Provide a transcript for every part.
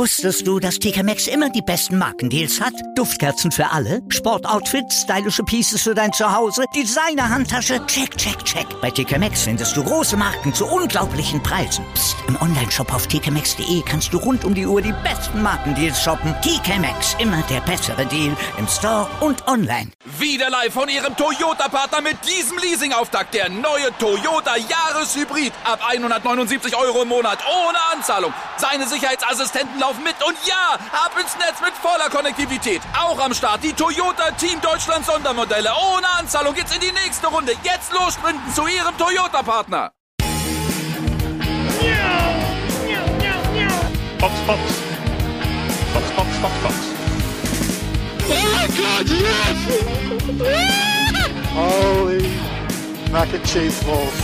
Wusstest du, dass TK Maxx immer die besten Markendeals hat? Duftkerzen für alle, Sportoutfits, stylische Pieces für dein Zuhause, Designer-Handtasche, check, check, check. Bei TK Maxx findest du große Marken zu unglaublichen Preisen. Psst. Im Onlineshop auf tkmaxx.de kannst du rund um die Uhr die besten Markendeals shoppen. TK Maxx, immer der bessere Deal im Store und online. Wieder live von Ihrem Toyota-Partner mit diesem Leasing-Auftakt. Der neue Toyota Jahreshybrid. Ab 179 € im Monat. Ohne Anzahlung. Seine Sicherheitsassistenten laufen mit. Und ja, ab ins Netz mit voller Konnektivität. Auch am Start die Toyota Team Deutschland Sondermodelle. Ohne Anzahlung geht's in die nächste Runde. Jetzt los sprinten zu Ihrem Toyota-Partner. Fox, Fox. Fox, Fox, Fox, Fox. Oh my God, yes! Holy mac and cheese balls.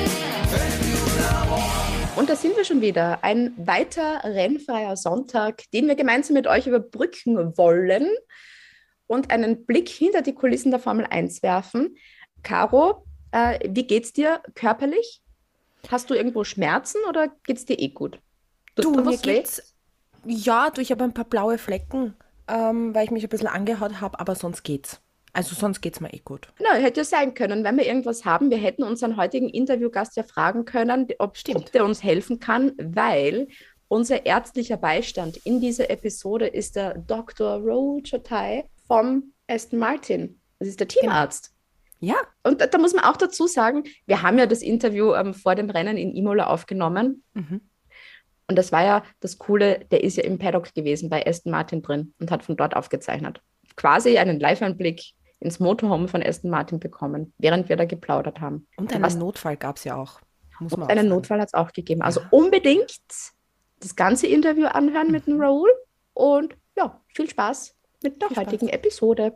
Und da sind wir schon wieder. Ein weiter rennfreier Sonntag, den wir gemeinsam mit euch überbrücken wollen und einen Blick hinter die Kulissen der Formel 1 werfen. Caro, wie geht's dir körperlich? Hast du irgendwo Schmerzen oder geht's dir gut? Mir geht's, ja, ich habe ein paar blaue Flecken, weil ich mich ein bisschen angehaut habe, aber sonst geht's. Also sonst geht's mir gut. Na, hätte ja sein können, wenn wir irgendwas haben. Wir hätten unseren heutigen Interviewgast ja fragen können, ob der uns helfen kann, weil unser ärztlicher Beistand in dieser Episode ist der Dr. Rahul Chotai vom Aston Martin. Das ist der Teamarzt. Ja. Und da muss man auch dazu sagen, wir haben ja das Interview vor dem Rennen in Imola aufgenommen. Mhm. Und das war ja das Coole, der ist ja im Paddock gewesen bei Aston Martin drin und hat von dort aufgezeichnet. Quasi einen Live-Einblick ins Motorhome von Aston Martin bekommen, während wir da geplaudert haben. Und einen Notfall gab es ja auch. Einen Notfall hat es auch gegeben. Also unbedingt das ganze Interview anhören mit dem Rahul. Und ja, viel Spaß mit der heutigen Episode.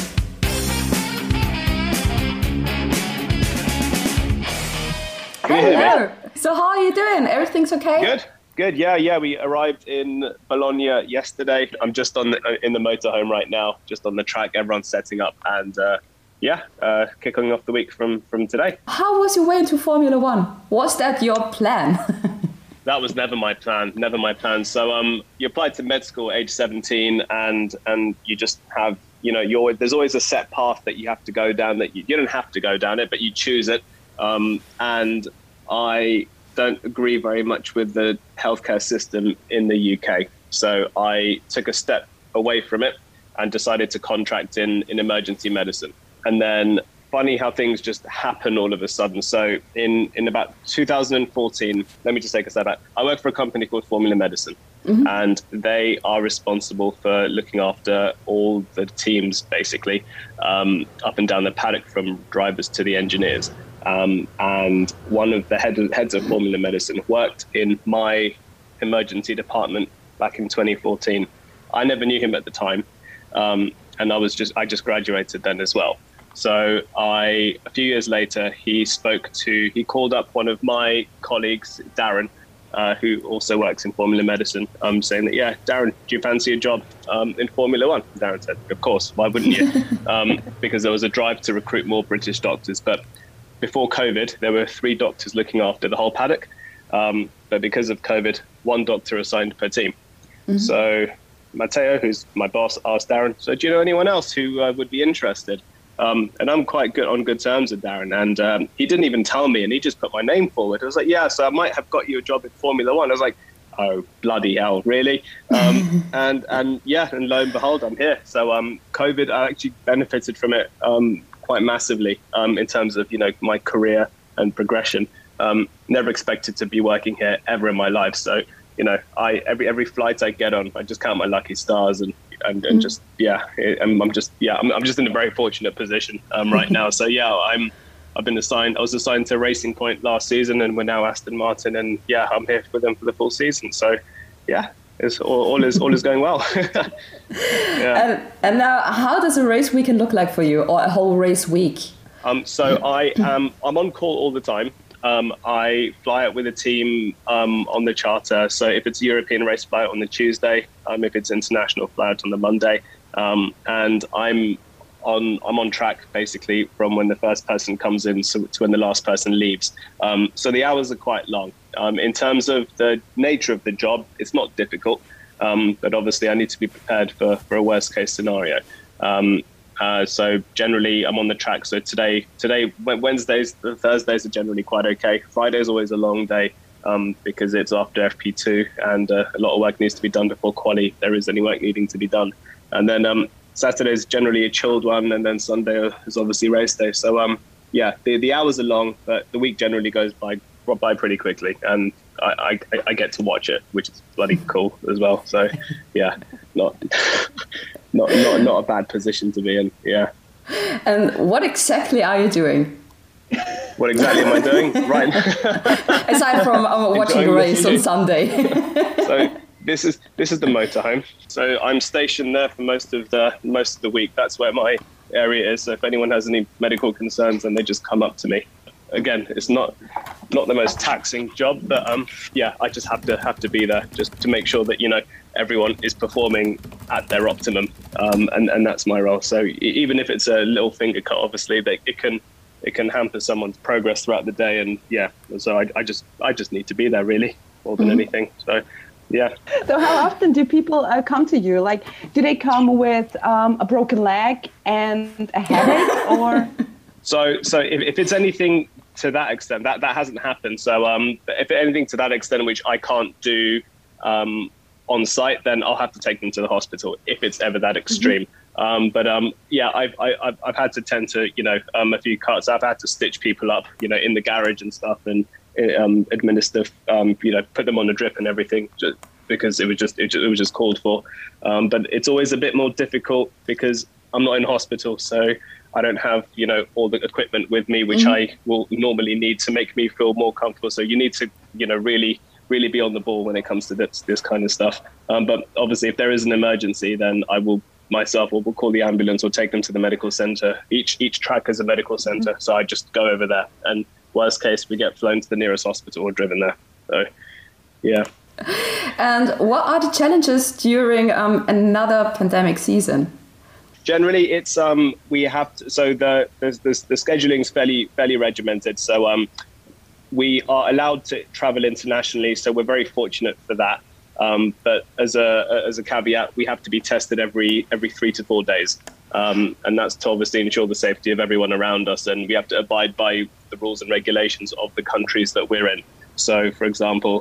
Hello. So how are you doing? Everything's okay? Good. Yeah. We arrived in Bologna yesterday. I'm just in the motorhome right now, just on the track. Everyone's setting up, and kicking off the week from today. How was your way into Formula One? Was that your plan? That was never my plan. So you applied to med school at age 17, and you just have, there's always a set path that you have to go down. That you don't have to go down it, but you choose it. And I don't agree very much with the healthcare system in the UK. So I took a step away from it and decided to contract in emergency medicine. And then funny how things just happen all of a sudden. So in about 2014, let me just take a step back. I work for a company called Formula Medicine. Mm-hmm. And they are responsible for looking after all the teams, basically, up and down the paddock, from drivers to the engineers. And one of the heads of Formula Medicine worked in my emergency department back in 2014. I never knew him at the time, and I just graduated then as well. So a few years later, he called up one of my colleagues, Darren, who also works in Formula Medicine, saying that, yeah, Darren, do you fancy a job in Formula One? Darren said, of course, why wouldn't you? Because there was a drive to recruit more British doctors. But before COVID, there were 3 doctors looking after the whole paddock. But because of COVID, 1 doctor assigned per team. Mm-hmm. So Matteo, who's my boss, asked Darren, so do you know anyone else who would be interested? And I'm quite on good terms with Darren. And he didn't even tell me, and he just put my name forward. I was like, yeah, so I might have got you a job in Formula One. I was like, oh, bloody hell, really? And lo and behold, I'm here. So COVID, I actually benefited from it quite massively in terms of, my career and progression. Never expected to be working here ever in my life. So, every flight I get on, I just count my lucky stars and I'm just in a very fortunate position right now. So I was assigned to Racing Point last season, and we're now Aston Martin, and I'm here with them for the full season. So it's all is going well. And now, how does a race weekend look like for you, or a whole race week? I'm on call all the time. I fly out with a team on the charter. So if it's a European race, fly out on the Tuesday. If it's international, fly out on the Monday. And I'm on track basically from when the first person comes in to when the last person leaves. So the hours are quite long. In terms of the nature of the job, it's not difficult. But obviously I need to be prepared for a worst case scenario. So generally I'm on the track. So today, Wednesdays, Thursdays are generally quite okay. Friday's always a long day because it's after FP2 and a lot of work needs to be done before quali, if there is any work needing to be done. And then Saturday's generally a chilled one, and then Sunday is obviously race day. So the hours are long, but the week generally goes by pretty quickly, and I get to watch it, which is bloody cool as well. So yeah, not a bad position to be in. Yeah. And what exactly are you doing? What exactly am I doing? Right. Aside from watching the race on Sunday. So this is the motorhome. So I'm stationed there for most of the week. That's where my area is. So if anyone has any medical concerns, then they just come up to me. Again, it's not the most taxing job, but I just have to be there just to make sure that everyone is performing at their optimum, and that's my role. So even if it's a little finger cut, obviously it can hamper someone's progress throughout the day, and so I just need to be there really more than anything. So. Yeah. So how often do people come to you? Like, do they come with a broken leg and a headache, or? So if it's anything to that extent, that hasn't happened. So if anything to that extent, which I can't do on site, then I'll have to take them to the hospital if it's ever that extreme. But I've had to tend to a few cuts. I've had to stitch people up in the garage and stuff, and administer put them on a drip and everything, just because it was just called for. But it's always a bit more difficult because I'm not in hospital, so I don't have all the equipment with me, which I will normally need to make me feel more comfortable. So you need to really be on the ball when it comes to this kind of stuff. But obviously, if there is an emergency, then I will myself or will call the ambulance or take them to the medical center. Each track is a medical center, so I just go over there, and worst case, we get flown to the nearest hospital or driven there. So, yeah. And what are the challenges during another pandemic season? Generally, it's we have to, so the scheduling is fairly regimented. So we are allowed to travel internationally. So we're very fortunate for that. But as a caveat, we have to be tested every 3 to 4 days. And that's to obviously ensure the safety of everyone around us. And we have to abide by the rules and regulations of the countries that we're in. So, for example,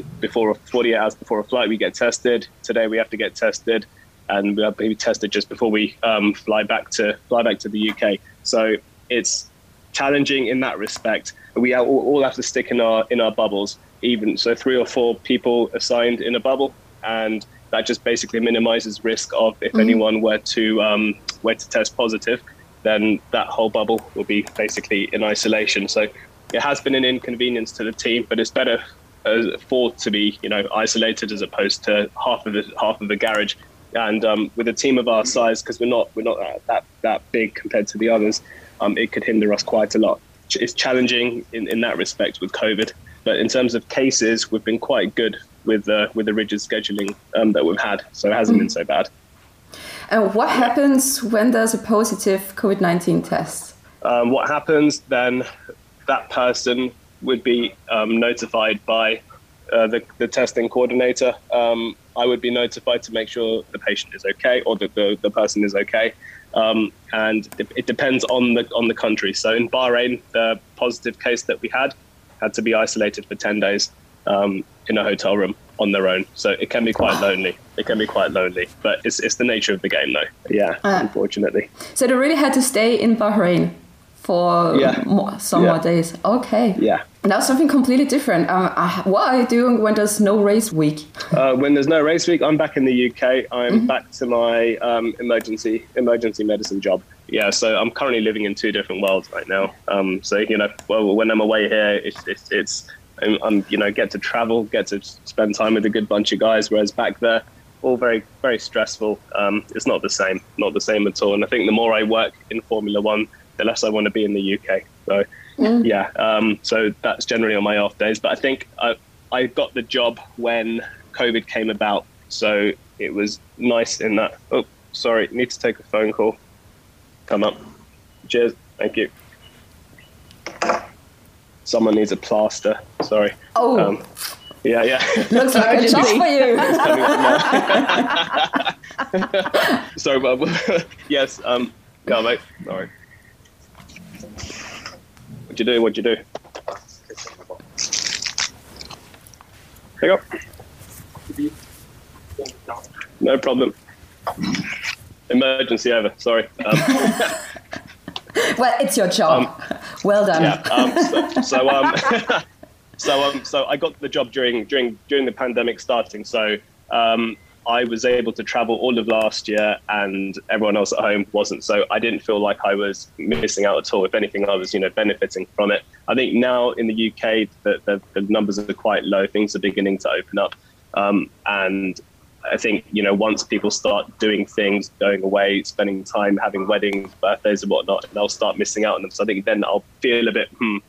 48 hours before a flight, we get tested. Today, we have to get tested, and we have to be tested just before we fly back to the UK. So it's challenging in that respect. We all have to stick in our bubbles. Even so, 3 or 4 people assigned in a bubble, and that just basically minimizes risk of if anyone were to test positive, then that whole bubble will be basically in isolation. So it has been an inconvenience to the team, but it's better for to be isolated as opposed to half of the garage. And with a team of our size, because we're not that big compared to the others, it could hinder us quite a lot. It's challenging in that respect with COVID, but in terms of cases, we've been quite good with the rigid scheduling that we've had, so it hasn't been so bad. And what happens when there's a positive COVID-19 test? What happens then? That person would be notified by the testing coordinator. I would be notified to make sure the patient is okay, or that the person is okay. And it depends on the country. So in Bahrain, the positive case that we had to be isolated for 10 days in a hotel room on their own. So it can be quite lonely. But it's the nature of the game, though. Yeah, unfortunately. So they really had to stay in Bahrain for more days. Okay. Yeah. Now something completely different. What are you doing when there's no race week? When there's no race week, I'm back in the UK. I'm back to my emergency medicine job. Yeah, so I'm currently living in 2 different worlds right now. So when I'm away here, it's I'm get to travel, get to spend time with a good bunch of guys. Whereas back there, all very, very stressful. It's not the same at all. And I think the more I work in Formula One, the less I want to be in the UK. So so that's generally on my off days. But I think I got the job when COVID came about. So it was nice in that. Oh, sorry, need to take a phone call. Come up. Cheers. Thank you. Someone needs a plaster. Sorry. Oh. Yeah. Looks like a job for you. Sorry, but yes. Go, mate. Sorry. What'd you do? There you go. No problem. Emergency over. Sorry. Well, it's your job. Well done. Yeah. So I got the job during the pandemic starting. So I was able to travel all of last year, and everyone else at home wasn't. So I didn't feel like I was missing out at all. If anything, I was benefiting from it. I think now in the UK, the numbers are quite low. Things are beginning to open up, and I think, once people start doing things, going away, spending time, having weddings, birthdays and whatnot, they'll start missing out on them. So I think then I'll feel a bit,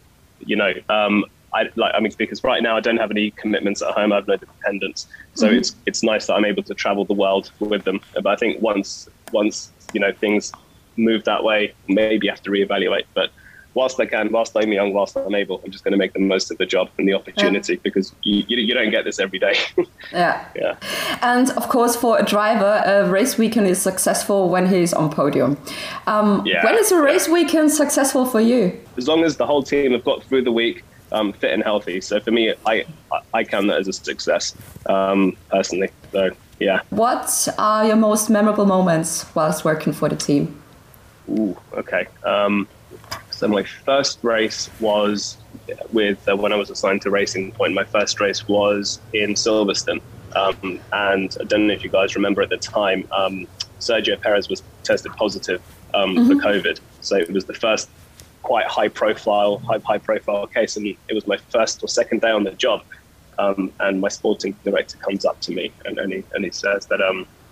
because right now I don't have any commitments at home. I have no dependents. So it's nice that I'm able to travel the world with them. But I think once things move that way, maybe I have to reevaluate. But whilst I can, whilst I'm young, whilst I'm able, I'm just going to make the most of the job and the opportunity because you don't get this every day. Yeah. Yeah. And of course, for a driver, a race weekend is successful when he's on podium. When is a race weekend successful for you? As long as the whole team have got through the week fit and healthy. So for me, I count that as a success personally. So, yeah. What are your most memorable moments whilst working for the team? Ooh, okay. So my first race was with when I was assigned to Racing Point. My first race was in Silverstone, and I don't know if you guys remember at the time, Sergio Perez was tested positive for COVID. So it was the first quite high profile case, and it was my first or second day on the job. And my sporting director comes up to me and he says that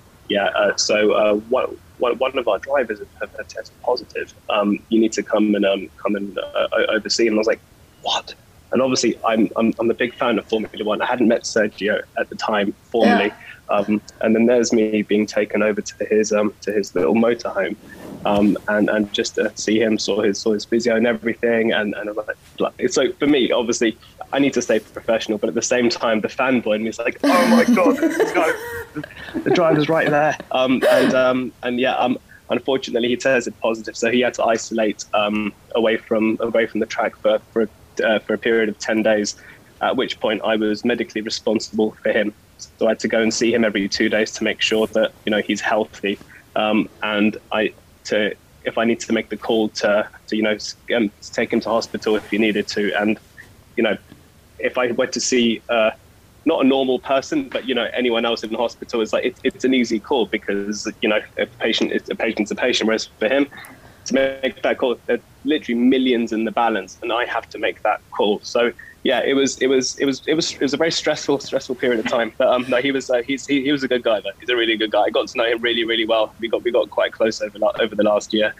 one of our drivers have tested positive. You need to come and oversee. And I was like, what? And obviously, I'm a big fan of Formula One. I hadn't met Sergio at the time formally, and then there's me being taken over to his little motorhome, and just to see him, saw his physio and everything, and I'm like, so for me, obviously, I need to stay professional, but at the same time, the fanboy in me is like, oh my god, this guy, the driver's right there, unfortunately, he tested positive, so he had to isolate away from the track for a period of 10 days, at which point I was medically responsible for him. So I had to go and see him every 2 days to make sure that he's healthy, and if I need to make the call to take him to hospital if he needed to, and if I went to see not a normal person, but anyone else in the hospital, is like it's an easy call because a patient's a patient, whereas for him to make that call, there's literally millions in the balance, and I have to make that call. So yeah, it was a very stressful period of time. But no, he was a good guy though. He's a really good guy. I got to know him really, really well. We got quite close over the last year.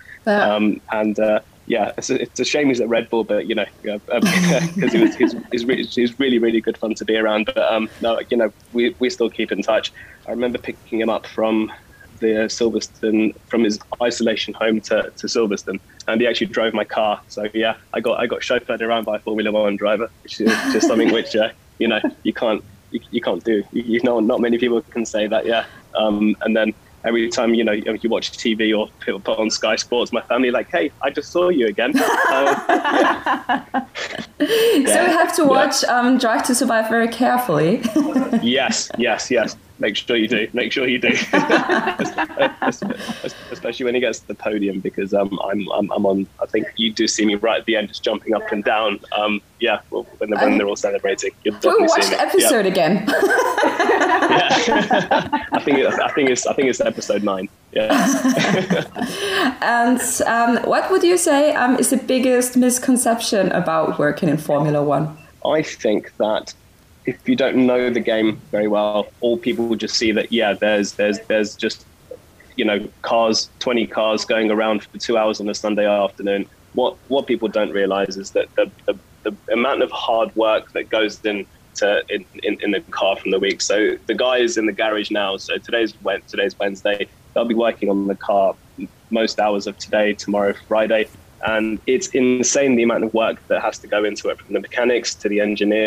It's a shame he's at Red Bull, but because he's really, really good fun to be around. But we still keep in touch. I remember picking him up from the Silverstone, from his isolation home to Silverstone, and he actually drove my car. So yeah, I got chauffeured around by a Formula One driver, which is just something which you can't do. Not many people can say that. Yeah, and then every time you watch TV or put on Sky Sports, my family are like, hey, I just saw you again. So you have to watch Drive to Survive very carefully. Yes. Make sure you do. Especially when he gets to the podium, because I'm on. I think you do see me right at the end, just jumping up and down. When they're all celebrating. We'll watch the episode again. I think it's episode 9. Yeah. And what would you say is the biggest misconception about working in Formula One? I think that if you don't know the game very well, all people will just see that there's just 20 cars going around for 2 hours on a Sunday afternoon. What people don't realize is that the amount of hard work that goes in the car from the week. So the guys in the garage now, so today's Wednesday, they'll be working on the car most hours of today, tomorrow, Friday. And it's insane the amount of work that has to go into it, from the mechanics to the engineers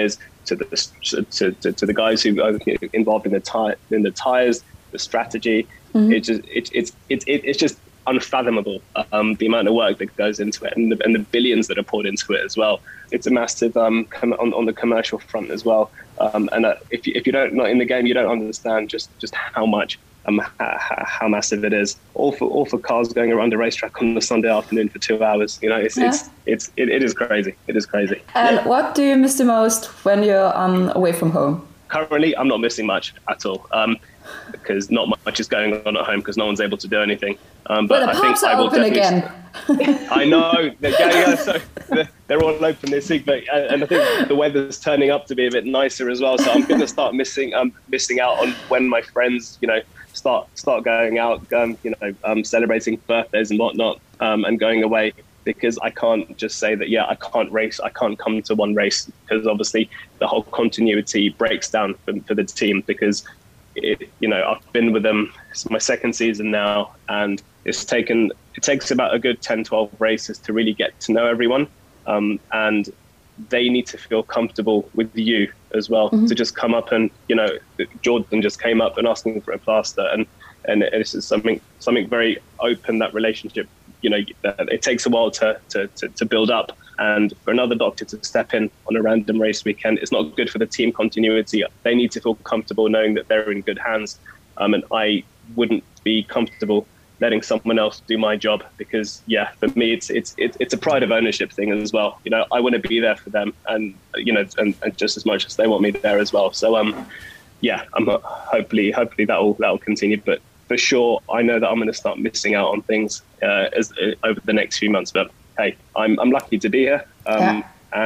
to the guys who are involved in the tires, the strategy. It's just unfathomable, the amount of work that goes into it, and the billions that are poured into it as well. It's a massive on the commercial front as well. And if you don't not in the game, you don't understand just how much. How massive it is. All for cars going around a racetrack on a Sunday afternoon for 2 hours. You know, it is crazy. It is crazy. And what do you miss the most when you're away from home? Currently, I'm not missing much at all. Because not much is going on at home because no one's able to do anything. But the pubs are open again. I know. So they're all open this week, and I think the weather's turning up to be a bit nicer as well. So I'm going to start missing out on when my friends, start going out, celebrating birthdays and whatnot, and going away. Because I can't just say that, I can't race. I can't come to one race because obviously the whole continuity breaks down for the team because. I've been with them. It's my second season now, and it takes about a good 10, 12 races to really get to know everyone. And they need to feel comfortable with you as well, to just come up and, Jordan just came up and asking for a plaster. And it's just something very open, that relationship, it takes a while to build up. And for another doctor to step in on a random race weekend, it's not good for the team continuity. They need to feel comfortable knowing that they're in good hands. And I wouldn't be comfortable letting someone else do my job because, for me, it's a pride of ownership thing as well. I want to be there for them, and and just as much as they want me there as well. So I'm hopefully that'll continue. But for sure, I know that I'm going to start missing out on things over the next few months. But hey, I'm lucky to be here. And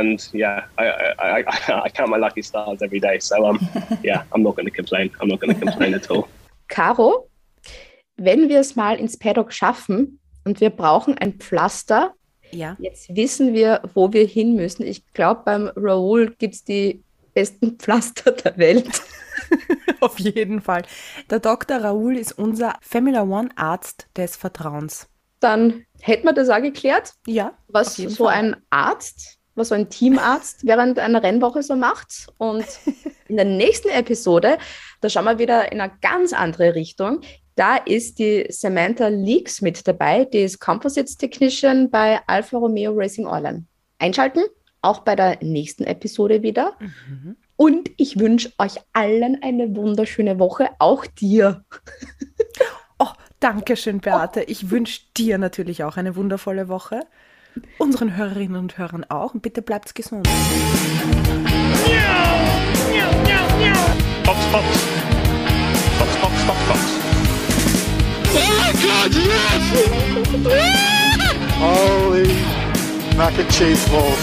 I count my lucky stars every day. So I'm not going to complain. I'm not going to complain at all. Caro, wenn wir es mal ins Paddock schaffen und wir brauchen ein Pflaster, jetzt wissen wir, wo wir hin müssen. Ich glaube, beim Raoul gibt es die besten Pflaster der Welt. Auf jeden Fall. Der Dr. Raoul ist unser Formula One Arzt des Vertrauens. Dann hätten wir das auch geklärt, was so ein Teamarzt während einer Rennwoche so macht. Und in der nächsten Episode, da schauen wir wieder in eine ganz andere Richtung. Da ist die Samantha Leaks mit dabei, die ist Composites Technician bei Alfa Romeo Racing Orlen. Einschalten, auch bei der nächsten Episode wieder. Und ich wünsche euch allen eine wunderschöne Woche, auch dir. Oh, danke schön, Beate. Ich wünsche dir natürlich auch eine wundervolle Woche. Unseren Hörerinnen und Hörern auch. Und bitte bleibt gesund. Fox, Fox. Fox, Fox, Fox, Fox. Oh God, yes! Holy mac and cheese balls.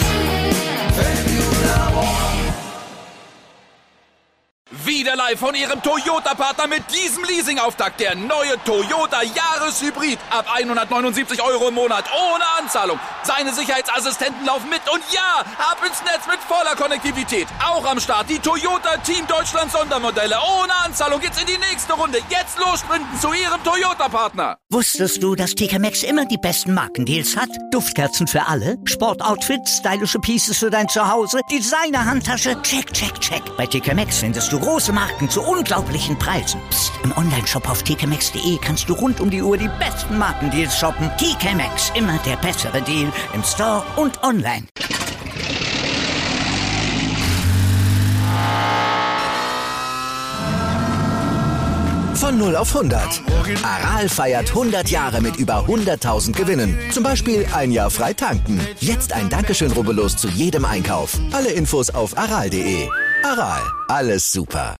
Wieder live von Ihrem Toyota-Partner mit diesem Leasing-Auftakt. Der neue Toyota Jahreshybrid. Ab 179 € im Monat. Ohne Anzahlung. Seine Sicherheitsassistenten laufen mit. Und ab ins Netz mit voller Konnektivität. Auch am Start die Toyota Team Deutschland Sondermodelle. Ohne Anzahlung geht's in die nächste Runde. Jetzt los sprinten zu Ihrem Toyota-Partner. Wusstest du, dass TK Maxx immer die besten Markendeals hat? Duftkerzen für alle, Sportoutfits, stylische Pieces für dein Zuhause, Designer-Handtasche, check, check, check. Bei TK Maxx findest du große Marken zu unglaublichen Preisen. Psst. Im Onlineshop auf tkmaxx.de kannst du rund um die Uhr die besten Markendeals shoppen. TK Maxx, immer der bessere Deal im Store und online. Von 0 auf 100. Aral feiert 100 Jahre mit über 100.000 Gewinnen. Zum Beispiel ein Jahr frei tanken. Jetzt ein Dankeschön, rubbellos zu jedem Einkauf. Alle Infos auf aral.de. Aral, alles super.